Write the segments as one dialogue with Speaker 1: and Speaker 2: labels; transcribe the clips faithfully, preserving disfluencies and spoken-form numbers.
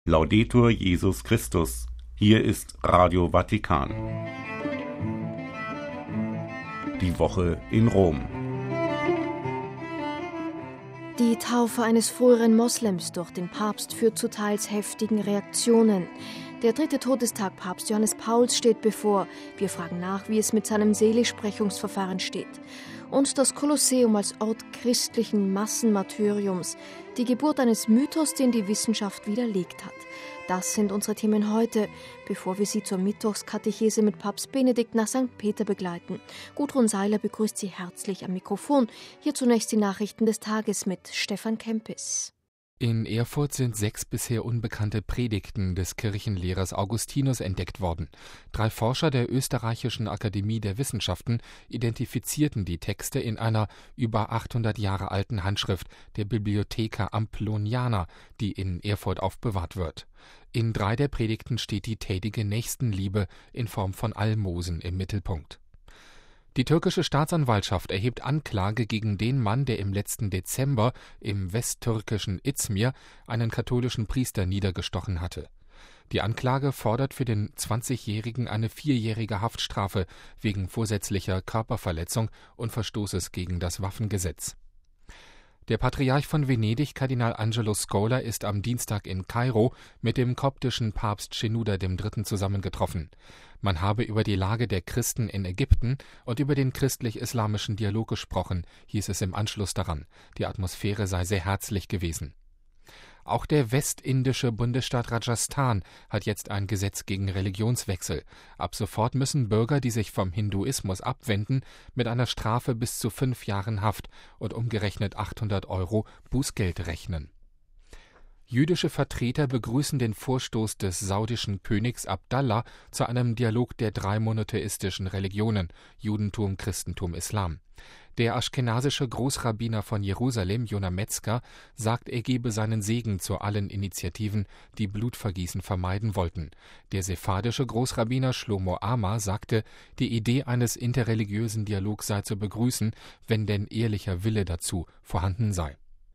Speaker 1: Laudetur Jesus Christus. Hier ist Radio Vatikan. Die Woche in Rom.
Speaker 2: Die Taufe eines früheren Moslems durch den Papst führt zu teils heftigen Reaktionen. Der dritte Todestag Papst Johannes Pauls steht bevor. Wir fragen nach, wie es mit seinem Seligsprechungsverfahren steht. Und das Kolosseum als Ort christlichen Massenmartyriums, die Geburt eines Mythos, den die Wissenschaft widerlegt hat. Das sind unsere Themen heute, bevor wir Sie zur Mittwochskatechese mit Papst Benedikt nach Sankt Peter begleiten. Gudrun Seiler begrüßt Sie herzlich am Mikrofon. Hier zunächst die Nachrichten des Tages mit Stefan Kempis.
Speaker 3: In Erfurt sind sechs bisher unbekannte Predigten des Kirchenlehrers Augustinus entdeckt worden. Drei Forscher der Österreichischen Akademie der Wissenschaften identifizierten die Texte in einer über achthundert Jahre alten Handschrift der Bibliotheca Amploniana, die in Erfurt aufbewahrt wird. In drei der Predigten steht die tätige Nächstenliebe in Form von Almosen im Mittelpunkt. Die türkische Staatsanwaltschaft erhebt Anklage gegen den Mann, der im letzten Dezember im westtürkischen Izmir einen katholischen Priester niedergestochen hatte. Die Anklage fordert für den zwanzigjährigen eine vierjährige Haftstrafe wegen vorsätzlicher Körperverletzung und Verstoßes gegen das Waffengesetz. Der Patriarch von Venedig, Kardinal Angelo Scola, ist am Dienstag in Kairo mit dem koptischen Papst Shenouda der Dritte zusammengetroffen. Man habe über die Lage der Christen in Ägypten und über den christlich-islamischen Dialog gesprochen, hieß es im Anschluss daran. Die Atmosphäre sei sehr herzlich gewesen. Auch der westindische Bundesstaat Rajasthan hat jetzt ein Gesetz gegen Religionswechsel. Ab sofort müssen Bürger, die sich vom Hinduismus abwenden, mit einer Strafe bis zu fünf Jahren Haft und umgerechnet achthundert Euro Bußgeld rechnen. Jüdische Vertreter begrüßen den Vorstoß des saudischen Königs Abdallah zu einem Dialog der drei monotheistischen Religionen Judentum, Christentum, Islam. Der aschkenasische Großrabbiner von Jerusalem, Jonah Metzger, sagt, er gebe seinen Segen zu allen Initiativen, die Blutvergießen vermeiden wollten. Der sephardische Großrabbiner Shlomo Amar sagte, die Idee eines interreligiösen Dialogs sei zu begrüßen, wenn denn ehrlicher Wille dazu vorhanden sei.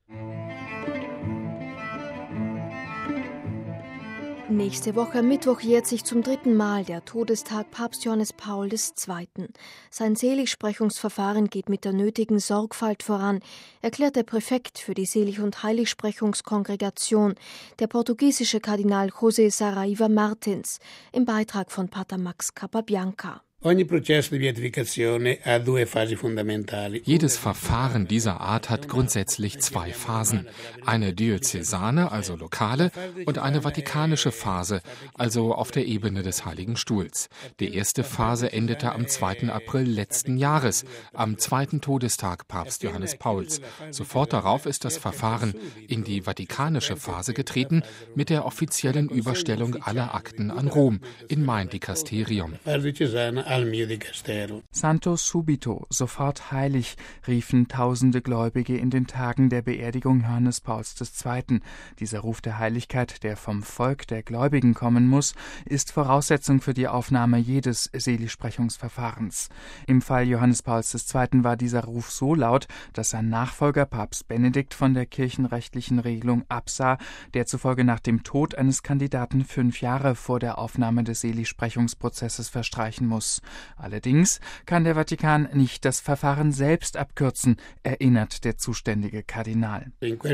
Speaker 2: Nächste Woche Mittwoch jährt sich zum dritten Mal der Todestag Papst Johannes Paul der Zweite. Sein Seligsprechungsverfahren geht mit der nötigen Sorgfalt voran, erklärt der Präfekt für die Selig- und Heiligsprechungskongregation, der portugiesische Kardinal José Saraiva Martins, im Beitrag von Pater Max Capabianca.
Speaker 3: Jedes Verfahren dieser Art hat grundsätzlich zwei Phasen. Eine diözesane, also lokale, und eine vatikanische Phase, also auf der Ebene des Heiligen Stuhls. Die erste Phase endete am zweiten April letzten Jahres, am zweiten Todestag Papst Johannes Pauls. Sofort darauf ist das Verfahren in die vatikanische Phase getreten, mit der offiziellen Überstellung aller Akten an Rom, in mein Dikasterium.
Speaker 4: Santo subito, sofort heilig, riefen tausende Gläubige in den Tagen der Beerdigung Johannes Pauls der Zweite. Dieser Ruf der Heiligkeit, der vom Volk der Gläubigen kommen muss, ist Voraussetzung für die Aufnahme jedes Seligsprechungsverfahrens. Im Fall Johannes Pauls der Zweite war dieser Ruf so laut, dass sein Nachfolger Papst Benedikt von der kirchenrechtlichen Regelung absah, der zufolge nach dem Tod eines Kandidaten fünf Jahre vor der Aufnahme des Seligsprechungsprozesses verstreichen muss. Allerdings kann der Vatikan nicht das Verfahren selbst abkürzen, erinnert der zuständige Kardinal.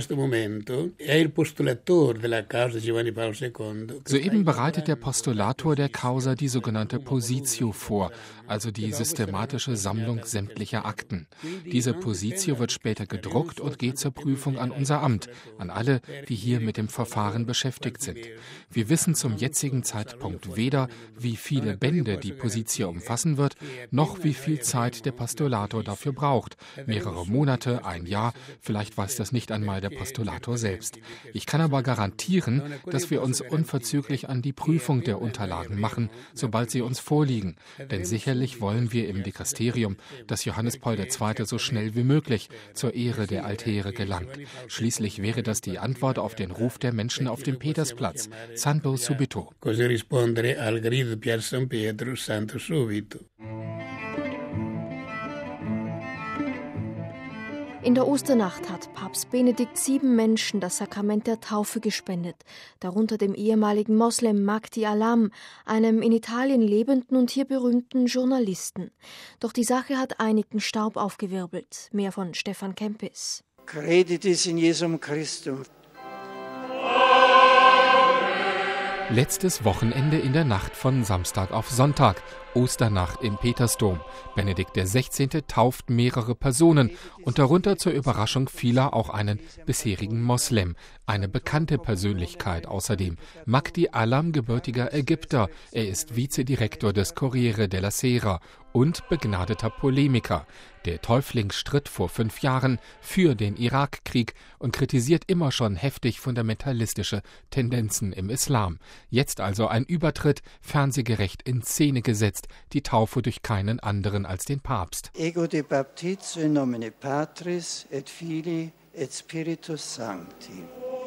Speaker 3: Soeben bereitet der Postulator der Causa die sogenannte Positio vor, also die systematische Sammlung sämtlicher Akten. Diese Positio wird später gedruckt und geht zur Prüfung an unser Amt, an alle, die hier mit dem Verfahren beschäftigt sind. Wir wissen zum jetzigen Zeitpunkt weder, wie viele Bände die Positio umfassen wird, noch wie viel Zeit der Postulator dafür braucht. Mehrere Monate, ein Jahr, vielleicht weiß das nicht einmal der Postulator selbst. Ich kann aber garantieren, dass wir uns unverzüglich an die Prüfung der Unterlagen machen, sobald sie uns vorliegen. Denn sicherlich wollen wir im Dikasterium, dass Johannes Paul der Zweite so schnell wie möglich zur Ehre der Altäre gelangt. Schließlich wäre das die Antwort auf den Ruf der Menschen auf dem Petersplatz. Santo subito.
Speaker 5: Così rispondere al grido Pier San Pietro, Santo subito.
Speaker 2: In der Osternacht hat Papst Benedikt sieben Menschen das Sakrament der Taufe gespendet, darunter dem ehemaligen Moslem Mahdi Alam, einem in Italien lebenden und hier berühmten Journalisten. Doch die Sache hat einigen Staub aufgewirbelt. Mehr von Stefan Kempis.
Speaker 6: Creditis in Jesum Christum.
Speaker 3: Letztes Wochenende in der Nacht von Samstag auf Sonntag, Osternacht im Petersdom. Benedikt der Sechzehnte tauft mehrere Personen und darunter zur Überraschung vieler auch einen bisherigen Moslem, eine bekannte Persönlichkeit außerdem. Mahdi Alam, gebürtiger Ägypter, er ist Vizedirektor des Corriere della Sera und begnadeter Polemiker. Der Täufling stritt vor fünf Jahren für den Irakkrieg und kritisiert immer schon heftig fundamentalistische Tendenzen im Islam. Jetzt also ein Übertritt, fernsehgerecht in Szene gesetzt, die Taufe durch keinen anderen als den Papst.
Speaker 6: Ego de baptizo in nomine Patris et Filii et Spiritus Sancti.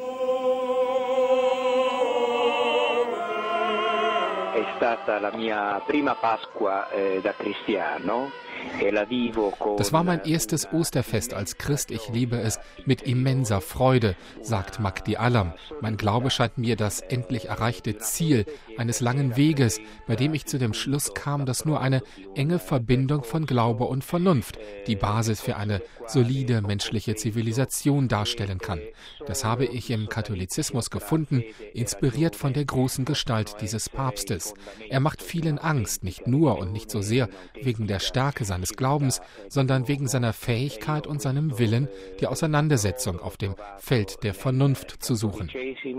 Speaker 7: È stata la mia prima Pasqua eh, da cristiano.
Speaker 3: Das war mein erstes Osterfest als Christ. Ich liebe es mit immenser Freude, sagt Mahdi Alam. Mein Glaube scheint mir das endlich erreichte Ziel eines langen Weges, bei dem ich zu dem Schluss kam, dass nur eine enge Verbindung von Glaube und Vernunft die Basis für eine solide menschliche Zivilisation darstellen kann. Das habe ich im Katholizismus gefunden, inspiriert von der großen Gestalt dieses Papstes. Er macht vielen Angst, nicht nur und nicht so sehr wegen der Stärke seines Glaubens, sondern wegen seiner Fähigkeit und seinem Willen, die Auseinandersetzung auf dem Feld der Vernunft zu suchen.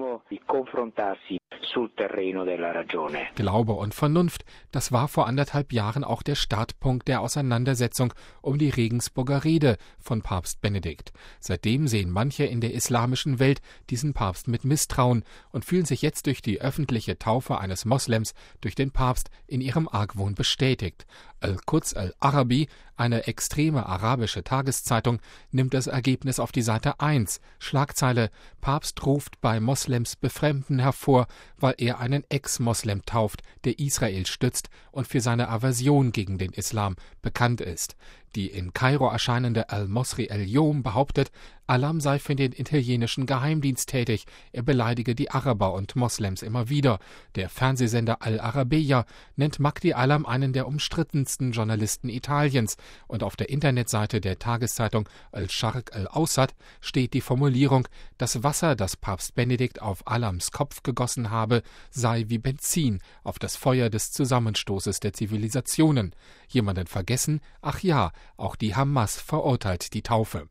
Speaker 3: Glaube und Vernunft, das war vor anderthalb Jahren auch der Startpunkt der Auseinandersetzung um die Regensburger Rede von Papst Benedikt. Seitdem sehen manche in der islamischen Welt diesen Papst mit Misstrauen und fühlen sich jetzt durch die öffentliche Taufe eines Moslems durch den Papst in ihrem Argwohn bestätigt. Al-Quds al-Arabi, eine extreme arabische Tageszeitung, nimmt das Ergebnis auf die Seite eins. Schlagzeile: Papst ruft bei Moslems Befremden hervor, weil er einen Ex-Moslem tauft, der Israel stützt und für seine Aversion gegen den Islam bekannt ist. Die in Kairo erscheinende Al-Mosri al-Yom behauptet, Alam sei für den italienischen Geheimdienst tätig, er beleidige die Araber und Moslems immer wieder. Der Fernsehsender Al-Arabiya nennt Mahdi Alam einen der umstrittensten Journalisten Italiens und auf der Internetseite der Tageszeitung Al-Sharq al-Awsat steht die Formulierung, das Wasser, das Papst Benedikt auf Alams Kopf gegossen habe, sei wie Benzin auf das Feuer des Zusammenstoßes der Zivilisationen. Jemanden vergessen? Ach ja, auch die Hamas verurteilt die Taufe.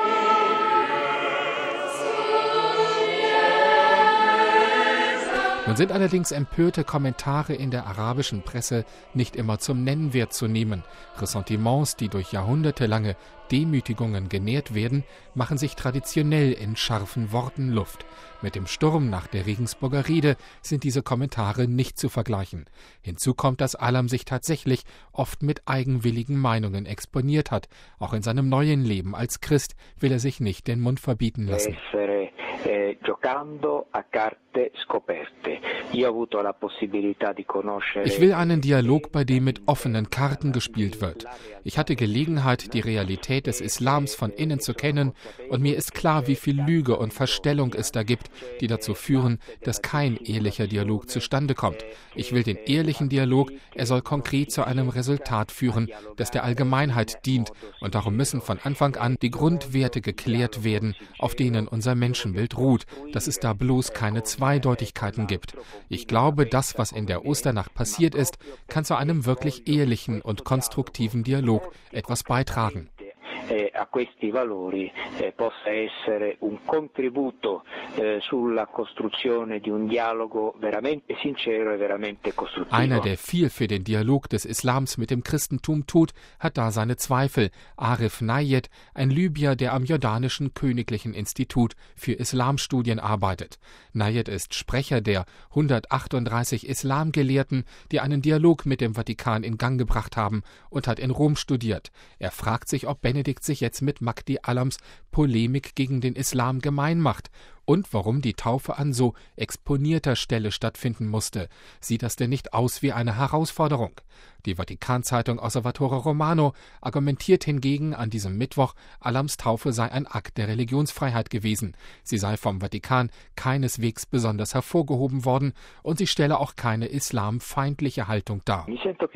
Speaker 3: Nun sind allerdings empörte Kommentare in der arabischen Presse nicht immer zum Nennwert zu nehmen. Ressentiments, die durch jahrhundertelange Demütigungen genährt werden, machen sich traditionell in scharfen Worten Luft. Mit dem Sturm nach der Regensburger Rede sind diese Kommentare nicht zu vergleichen. Hinzu kommt, dass Alam sich tatsächlich oft mit eigenwilligen Meinungen exponiert hat. Auch in seinem neuen Leben als Christ will er sich nicht den Mund verbieten lassen. Ich will einen Dialog, bei dem mit offenen Karten gespielt wird. Ich hatte Gelegenheit, die Realität des Islams von innen zu kennen, und mir ist klar, wie viel Lüge und Verstellung es da gibt, die dazu führen, dass kein ehrlicher Dialog zustande kommt. Ich will den ehrlichen Dialog, er soll konkret zu einem Resultat führen, das der Allgemeinheit dient, und darum müssen von Anfang an die Grundwerte geklärt werden, auf denen unser Menschenbild ruht, dass es da bloß keine Zweideutigkeiten gibt. Ich glaube, das, was in der Osternacht passiert ist, kann zu einem wirklich ehrlichen und konstruktiven Dialog etwas beitragen.
Speaker 7: A questi valori eh, possa essere un contributo eh, sulla costruzione di un dialogo veramente sincero e veramente costruttivo.
Speaker 3: Einer, der viel für den Dialog des Islams mit dem Christentum tut, hat da seine Zweifel. Arif Nayed, ein Libyer, der am Jordanischen Königlichen Institut für Islamstudien arbeitet. Nayed ist Sprecher der hundertachtunddreißig Islamgelehrten, die einen Dialog mit dem Vatikan in Gang gebracht haben, und hat in Rom studiert. Er fragt sich, ob Benedikt sich jetzt mit Mahdi Alams Polemik gegen den Islam gemein macht. und warum die Taufe an so exponierter Stelle stattfinden musste. Sieht das denn nicht aus wie eine Herausforderung? Die Vatikan-Zeitung Osservatore Romano argumentiert hingegen an diesem Mittwoch, Allams Taufe sei ein Akt der Religionsfreiheit gewesen. Sie sei vom Vatikan keineswegs besonders hervorgehoben worden und sie stelle auch keine islamfeindliche Haltung dar.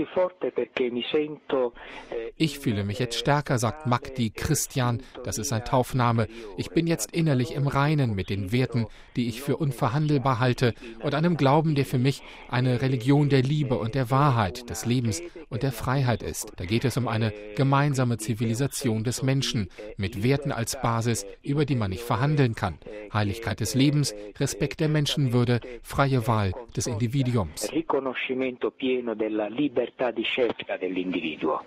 Speaker 3: Ich fühle mich jetzt stärker, sagt Magdi Christian, das ist sein Taufname. Ich bin jetzt innerlich im Reinen mit den Werten, die ich für unverhandelbar halte und einem Glauben, der für mich eine Religion der Liebe und der Wahrheit, des Lebens und der Freiheit ist. Da geht es um eine gemeinsame Zivilisation des Menschen mit Werten als Basis, über die man nicht verhandeln kann. Heiligkeit des Lebens, Respekt der Menschenwürde, freie Wahl des Individuums.
Speaker 7: Riconoscimento pieno della libertà di scelta dell'individuo.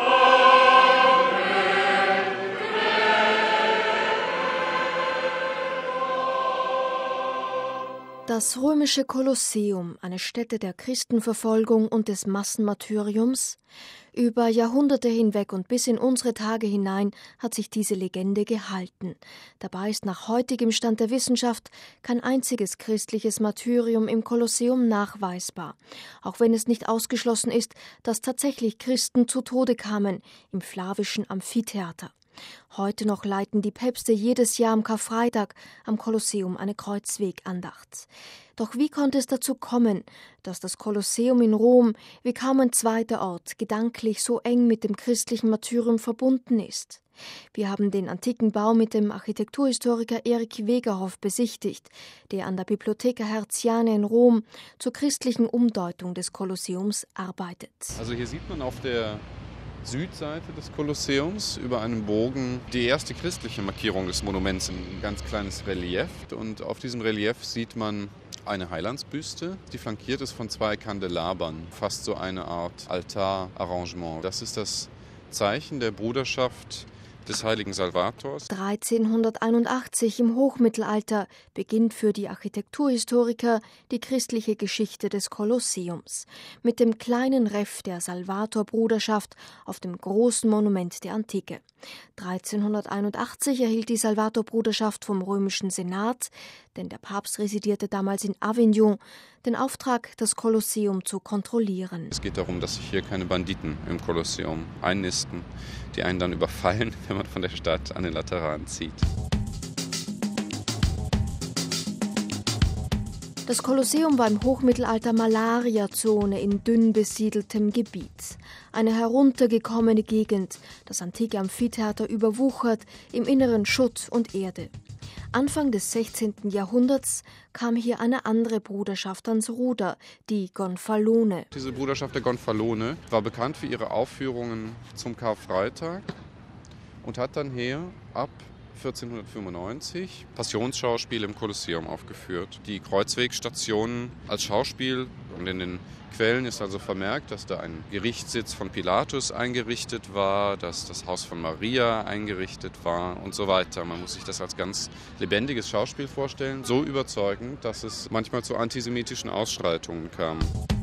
Speaker 2: Das römische Kolosseum, eine Stätte der Christenverfolgung und des Massenmartyriums. Über Jahrhunderte hinweg und bis in unsere Tage hinein hat sich diese Legende gehalten. Dabei ist nach heutigem Stand der Wissenschaft kein einziges christliches Martyrium im Kolosseum nachweisbar, auch wenn es nicht ausgeschlossen ist, dass tatsächlich Christen zu Tode kamen im Flavischen Amphitheater. Heute noch leiten die Päpste jedes Jahr am Karfreitag am Kolosseum eine Kreuzwegandacht. Doch wie konnte es dazu kommen, dass das Kolosseum in Rom wie kaum ein zweiter Ort gedanklich so eng mit dem christlichen Martyrium verbunden ist? Wir haben den antiken Bau mit dem Architekturhistoriker Erik Wegerhoff besichtigt, der an der Bibliotheca Hertziana in Rom zur christlichen Umdeutung des Kolosseums arbeitet.
Speaker 8: Also hier sieht man auf der Südseite des Kolosseums über einen Bogen die erste christliche Markierung des Monuments, ein ganz kleines Relief. Und auf diesem Relief sieht man eine Heilandsbüste, die flankiert ist von zwei Kandelabern, fast so eine Art Altararrangement. Das ist das Zeichen der Bruderschaft des heiligen Salvators.
Speaker 2: dreizehnhunderteinundachtzig im Hochmittelalter beginnt für die Architekturhistoriker die christliche Geschichte des Kolosseums mit dem kleinen Reff der Salvatorbruderschaft auf dem großen Monument der Antike. dreizehnhunderteinundachtzig erhielt die Salvatorbruderschaft vom römischen Senat, denn der Papst residierte damals in Avignon, den Auftrag, das Kolosseum zu kontrollieren.
Speaker 8: Es geht darum, dass sich hier keine Banditen im Kolosseum einnisten, die einen dann überfallen, wenn man von der Stadt an den Lateran zieht.
Speaker 2: Das Kolosseum war im Hochmittelalter Malariazone in dünn besiedeltem Gebiet. Eine heruntergekommene Gegend, das antike Amphitheater überwuchert, im Inneren Schutt und Erde. Anfang des sechzehnten Jahrhunderts kam hier eine andere Bruderschaft ans Ruder, die Gonfalone.
Speaker 8: Diese Bruderschaft der Gonfalone war bekannt für ihre Aufführungen zum Karfreitag und hat dann hier ab vierzehnhundertfünfundneunzig Passionsschauspiel im Kolosseum aufgeführt. Die Kreuzwegstationen als Schauspiel, und in den Quellen ist also vermerkt, dass da ein Gerichtssitz von Pilatus eingerichtet war, dass das Haus von Maria eingerichtet war und so weiter. Man muss sich das als ganz lebendiges Schauspiel vorstellen, so überzeugend, dass es manchmal zu antisemitischen Ausschreitungen kam.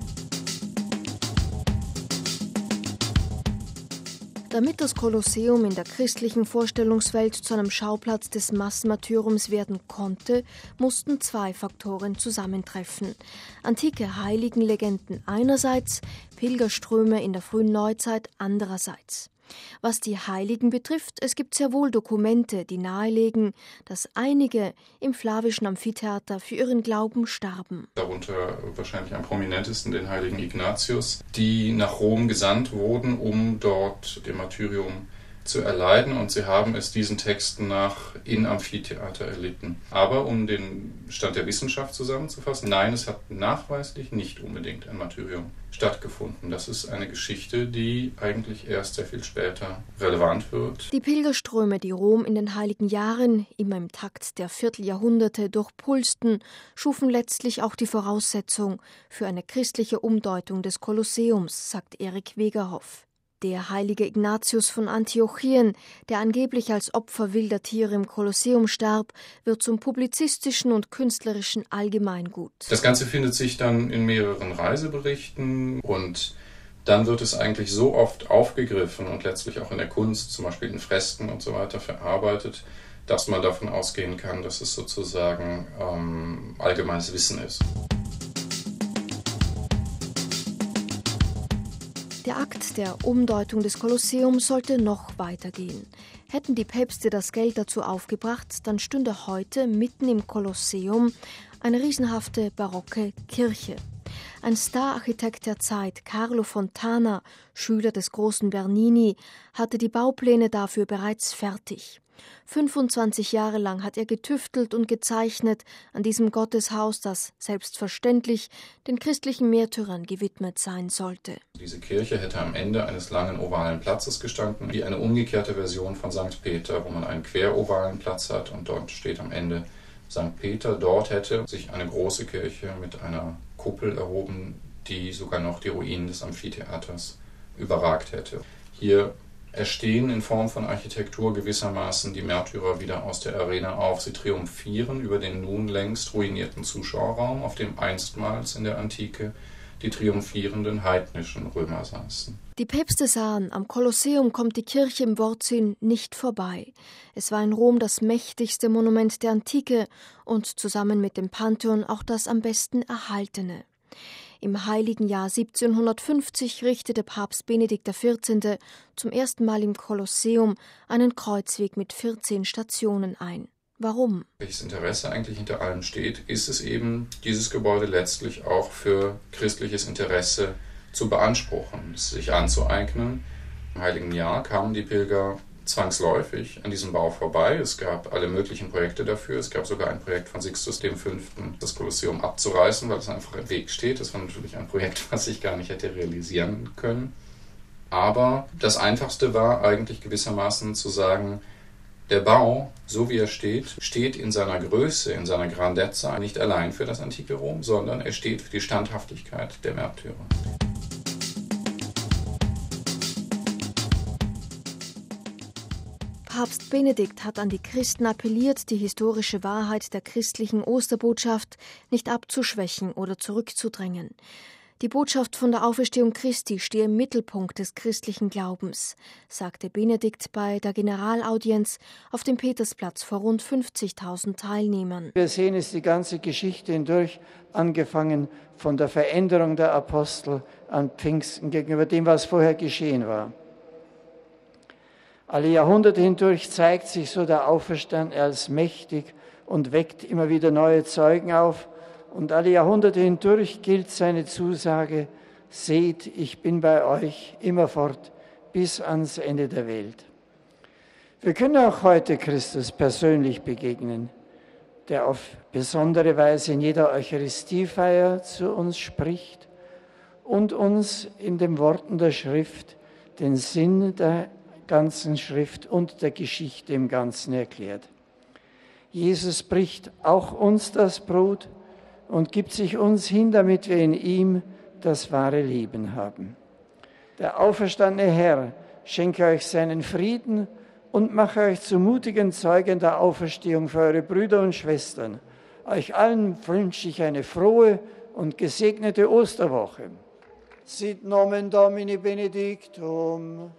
Speaker 2: Damit das Kolosseum in der christlichen Vorstellungswelt zu einem Schauplatz des Massenmartyriums werden konnte, mussten zwei Faktoren zusammentreffen. Antike Heiligenlegenden einerseits, Pilgerströme in der frühen Neuzeit andererseits. Was die Heiligen betrifft, es gibt sehr wohl Dokumente, die nahelegen, dass einige im Flavischen Amphitheater für ihren Glauben starben.
Speaker 8: Darunter wahrscheinlich am prominentesten den heiligen Ignatius, die nach Rom gesandt wurden, um dort dem Martyrium zu erleiden, und sie haben es diesen Texten nach in Amphitheater erlitten. Aber um den Stand der Wissenschaft zusammenzufassen, nein, es hat nachweislich nicht unbedingt ein Martyrium stattgefunden. Das ist eine Geschichte, die eigentlich erst sehr viel später relevant wird.
Speaker 2: Die Pilgerströme, die Rom in den heiligen Jahren, immer im Takt der Vierteljahrhunderte durchpulsten, schufen letztlich auch die Voraussetzung für eine christliche Umdeutung des Kolosseums, sagt Erik Wegerhoff. Der heilige Ignatius von Antiochien, der angeblich als Opfer wilder Tiere im Kolosseum starb, wird zum publizistischen und künstlerischen Allgemeingut.
Speaker 8: Das Ganze findet sich dann in mehreren Reiseberichten, und dann wird es eigentlich so oft aufgegriffen und letztlich auch in der Kunst, zum Beispiel in Fresken und so weiter, verarbeitet, dass man davon ausgehen kann, dass es sozusagen ähm, allgemeines Wissen ist.
Speaker 2: Der Akt der Umdeutung des Kolosseums sollte noch weitergehen. Hätten die Päpste das Geld dazu aufgebracht, dann stünde heute mitten im Kolosseum eine riesenhafte barocke Kirche. Ein Stararchitekt der Zeit, Carlo Fontana, Schüler des großen Bernini, hatte die Baupläne dafür bereits fertig. fünfundzwanzig Jahre lang hat er getüftelt und gezeichnet an diesem Gotteshaus, das selbstverständlich den christlichen Märtyrern gewidmet sein sollte.
Speaker 8: Diese Kirche hätte am Ende eines langen ovalen Platzes gestanden, wie eine umgekehrte Version von Sankt Peter, wo man einen querovalen Platz hat und dort steht am Ende Sankt Peter. Dort hätte sich eine große Kirche mit einer Kuppel erhoben, die sogar noch die Ruinen des Amphitheaters überragt hätte. Hier erstehen in Form von Architektur gewissermaßen die Märtyrer wieder aus der Arena auf. Sie triumphieren über den nun längst ruinierten Zuschauerraum, auf dem einstmals in der Antike die triumphierenden heidnischen Römer saßen.
Speaker 2: Die Päpste sahen, am Kolosseum kommt die Kirche im Wortsinn nicht vorbei. Es war in Rom das mächtigste Monument der Antike und zusammen mit dem Pantheon auch das am besten erhaltene. Im heiligen Jahr siebzehnhundertfünfzig richtete Papst Benedikt der vierzehnte. zum ersten Mal im Kolosseum einen Kreuzweg mit vierzehn Stationen ein. Warum?
Speaker 8: Welches Interesse eigentlich hinter allem steht, ist es eben, dieses Gebäude letztlich auch für christliches Interesse zu beanspruchen, es sich anzueignen. Im heiligen Jahr kamen die Pilger zwangsläufig an diesem Bau vorbei. Es gab alle möglichen Projekte dafür. Es gab sogar ein Projekt von Sixtus der Fünfte, das Kolosseum abzureißen, weil es einfach im Weg steht. Das war natürlich ein Projekt, was ich gar nicht hätte realisieren können. Aber das Einfachste war eigentlich gewissermaßen zu sagen, der Bau, so wie er steht, steht in seiner Größe, in seiner Grandezza nicht allein für das antike Rom, sondern er steht für die Standhaftigkeit der Märtyrer.
Speaker 2: Papst Benedikt hat an die Christen appelliert, die historische Wahrheit der christlichen Osterbotschaft nicht abzuschwächen oder zurückzudrängen. Die Botschaft von der Auferstehung Christi stehe im Mittelpunkt des christlichen Glaubens, sagte Benedikt bei der Generalaudienz auf dem Petersplatz vor rund fünfzigtausend Teilnehmern.
Speaker 6: Wir sehen es die ganze Geschichte hindurch, angefangen von der Veränderung der Apostel an Pfingsten gegenüber dem, was vorher geschehen war. Alle Jahrhunderte hindurch zeigt sich so der Auferstandene als mächtig und weckt immer wieder neue Zeugen auf. Und alle Jahrhunderte hindurch gilt seine Zusage, seht, ich bin bei euch immerfort bis ans Ende der Welt. Wir können auch heute Christus persönlich begegnen, der auf besondere Weise in jeder Eucharistiefeier zu uns spricht und uns in den Worten der Schrift den Sinn der ganzen Schrift und der Geschichte im Ganzen erklärt. Jesus bricht auch uns das Brot und gibt sich uns hin, damit wir in ihm das wahre Leben haben. Der auferstandene Herr schenke euch seinen Frieden und mache euch zu mutigen Zeugen der Auferstehung für eure Brüder und Schwestern. Euch allen wünsche ich eine frohe und gesegnete Osterwoche. Sit nomen Domini benedictum.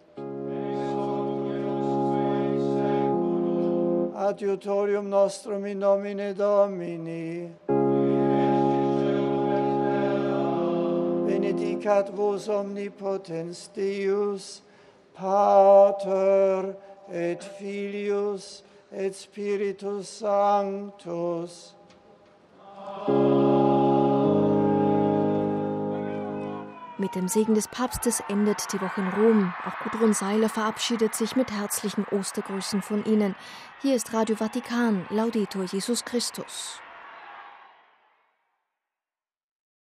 Speaker 6: Adiutorium nostrum in nomine Domini. Benedicat vos omnipotens Deus, Pater et Filius et Spiritus Sanctus.
Speaker 2: Mit dem Segen des Papstes endet die Woche in Rom. Auch Gudrun Seiler verabschiedet sich mit herzlichen Ostergrüßen von Ihnen. Hier ist Radio Vatikan. Laudetur Jesus Christus.